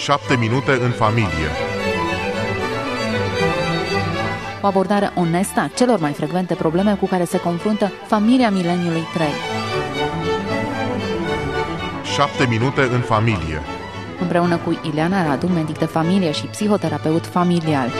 7 minute în familie. O abordare onestă a celor mai frecvente probleme cu care se confruntă familia mileniului 3. 7 minute în familie. Împreună cu Ileana Radu, medic de familie și psihoterapeut familial.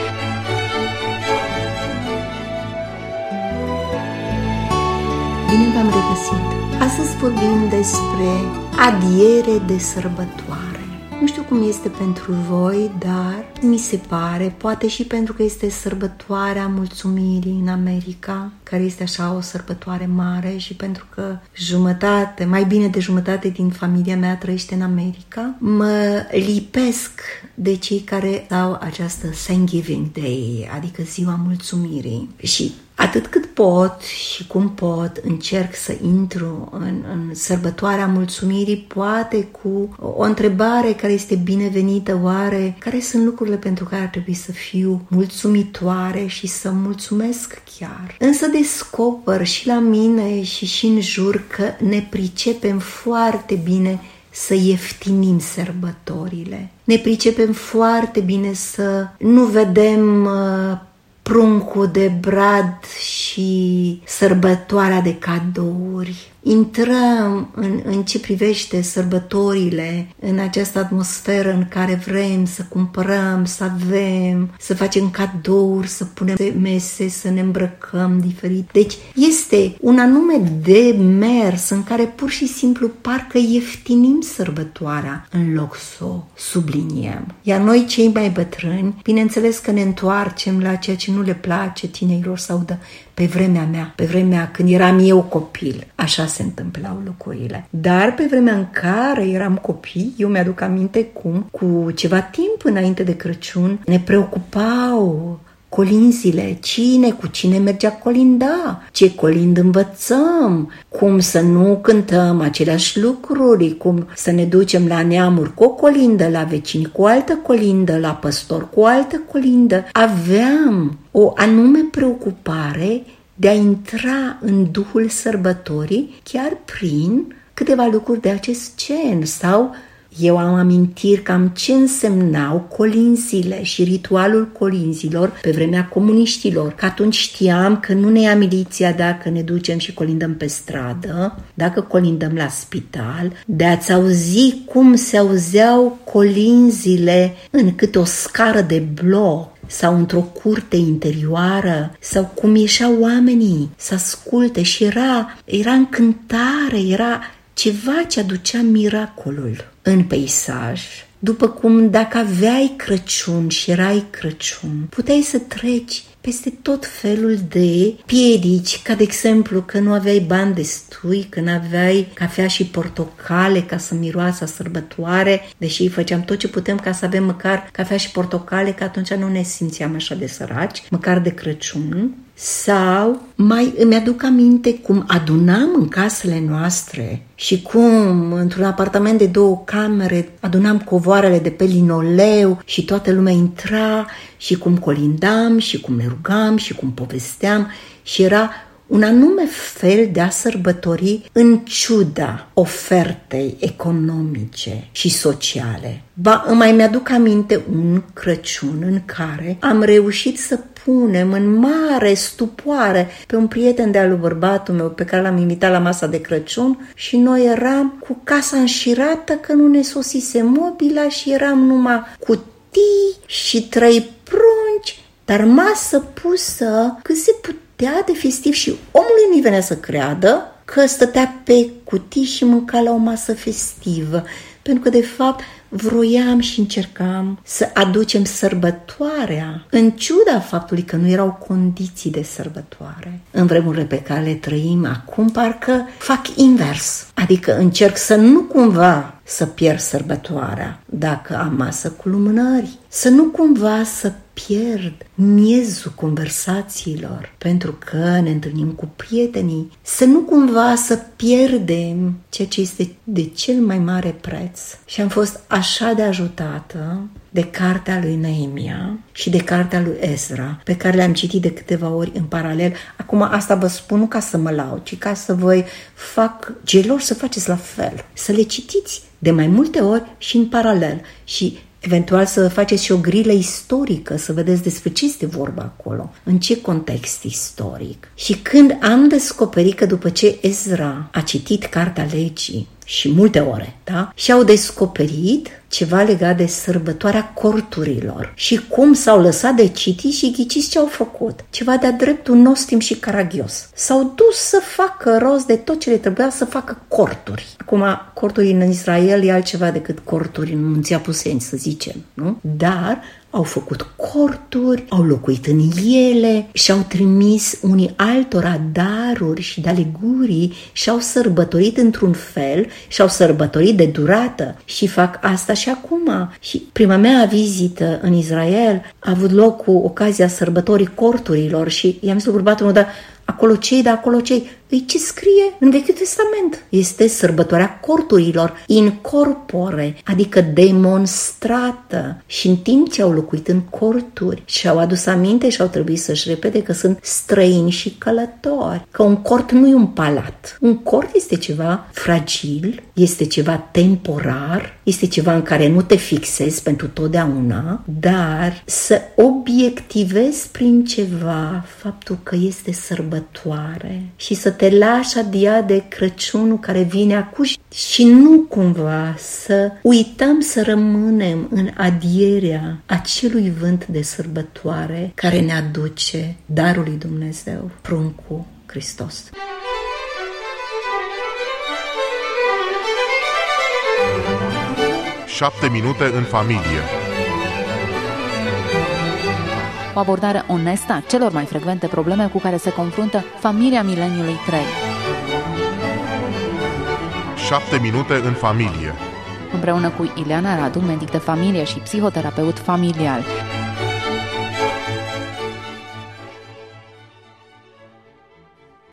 Bine v-am regăsit! Astăzi vorbim despre adiere de sărbătoare. Nu știu cum este pentru voi, dar mi se pare, poate și pentru că este sărbătoarea mulțumirii în America, care este așa o sărbătoare mare, și pentru că mai bine de jumătate din familia mea trăiește în America, mă lipesc de cei care au această Thanksgiving Day, adică ziua mulțumirii. Și atât cât pot și cum pot, încerc să intru în sărbătoarea mulțumirii, poate cu o întrebare care este binevenită: oare care sunt lucrurile pentru care ar trebui să fiu mulțumitoare și să mulțumesc chiar? Însă descoper și la mine și în jur că ne pricepem foarte bine să ieftinim sărbătorile. Ne pricepem foarte bine să nu vedem pruncul de brad și sărbătoarea de cadouri. Intrăm în ce privește sărbătorile, în această atmosferă în care vrem să cumpărăm, să avem, să facem cadouri, să punem mese, să ne îmbrăcăm diferit. Deci este un anume de mers în care pur și simplu parcă ieftinim sărbătoarea în loc să o subliniem. Iar noi, cei mai bătrâni, bineînțeles că ne întoarcem la ceea ce nu le place tinerilor să audă: pe vremea mea când eram eu copil, așa se întâmplau lucrurile. Dar pe vremea în care eram copii, eu mi-aduc aminte cum, cu ceva timp înainte de Crăciun, ne preocupau colinzile, cu cine mergea colinda, ce colind învățăm, cum să nu cântăm aceleași lucruri, cum să ne ducem la neamuri cu o colindă, la vecini cu o altă colindă, la păstor cu o altă colindă. Aveam o anume preocupare de a intra în duhul sărbătorii chiar prin câteva lucruri de acest gen. Sau eu am amintiri cam ce însemnau colinzile și ritualul colinzilor pe vremea comuniștilor, că atunci știam că nu ne ia miliția dacă ne ducem și colindăm pe stradă, dacă colindăm la spital, de a-ți auzi cum se auzeau colinzile în câte o scară de bloc sau într-o curte interioară, sau cum ieșeau oamenii să asculte, și era încântare, era ceva ce aducea miracolul în peisaj. După cum dacă aveai Crăciun și erai Crăciun, puteai să treci peste tot felul de piedici, ca de exemplu că nu aveai bani destui, că nu aveai cafea și portocale ca să miroasă sărbătoare, deși făceam tot ce putem ca să avem măcar cafea și portocale, că atunci nu ne simțeam așa de săraci, măcar de Crăciun. Sau mai îmi aduc aminte cum adunam în casele noastre și cum într-un apartament de 2 camere adunam covoarele de pe linoleu și toată lumea intra, și cum colindam și cum ne rugam și cum povesteam, și era un anume fel de a sărbători în ciuda ofertei economice și sociale. Îmi mai mi-aduc aminte un Crăciun în care am reușit să punem în mare stupoare pe un prieten de-al lui bărbatul meu pe care l-am invitat la masa de Crăciun, și noi eram cu casa înșirată că nu ne sosise mobila și eram numai cutii și 3 prunci, dar masă pusă cât se putea de festiv, și omului nu-i venea să creadă că stătea pe cutii și mânca la o masă festivă, pentru că de fapt vroiam și încercam să aducem sărbătoarea, în ciuda faptului că nu erau condiții de sărbătoare. În vremurile pe care le trăim acum, parcă fac invers, adică încerc să nu cumva să pierd sărbătoarea dacă am masă cu lumânări, să nu cumva să pierd miezul conversațiilor pentru că ne întâlnim cu prietenii, să nu cumva să pierdem ceea ce este de cel mai mare preț. Și am fost așa de ajutată de cartea lui Neemia și de cartea lui Ezra, pe care le-am citit de câteva ori în paralel. Acum asta vă spun nu ca să mă laud, ci ca să vă fac gelor să faceți la fel, să le citiți de mai multe ori și în paralel. Și Eventual să faceți și o grilă istorică, să vedeți despre ce este vorba acolo, în ce context istoric. Și când am descoperit că după ce Ezra a citit Cartea Legii și multe ore, da? Și au descoperit ceva legat de sărbătoarea corturilor și cum s-au lăsat de citit și ghiciți ce au făcut. Ceva de-a dreptul nostim și caragios. S-au dus să facă rost de tot ce le trebuia să facă corturi. Acum, corturi în Israel e altceva decât corturi în Munții Apuseni, să zicem, nu? Dar au făcut corturi, au locuit în ele și-au trimis unii altora daruri și de alegurii și-au sărbătorit într-un fel și-au sărbătorit de durată și fac asta și acum. Și prima mea vizită în Israel a avut loc cu ocazia sărbătorii corturilor și i-am zis lui bărbatul meu, dar acolo cei, dar acolo cei. Păi ce scrie în Vechiul Testament? Este sărbătoarea corturilor, in corpore, adică demonstrată. Și în timp ce au locuit în corturi și-au adus aminte și au trebuit să-și repede că sunt străini și călători, că un cort nu e un palat. Un cort este ceva fragil, este ceva temporar, este ceva în care nu te fixezi pentru totdeauna, dar să obiectivezi prin ceva faptul că este sărbătoare și să te lași adia de Crăciunul care vine acum și nu cumva să uităm să rămânem în adierea acelui vânt de sărbătoare care ne aduce darul lui Dumnezeu, pruncul Hristos. Șapte minute în familie. O abordare onestă a celor mai frecvente probleme cu care se confruntă familia mileniului 3. 7 minute în familie. Împreună cu Ileana Radu, medic de familie și psihoterapeut familial.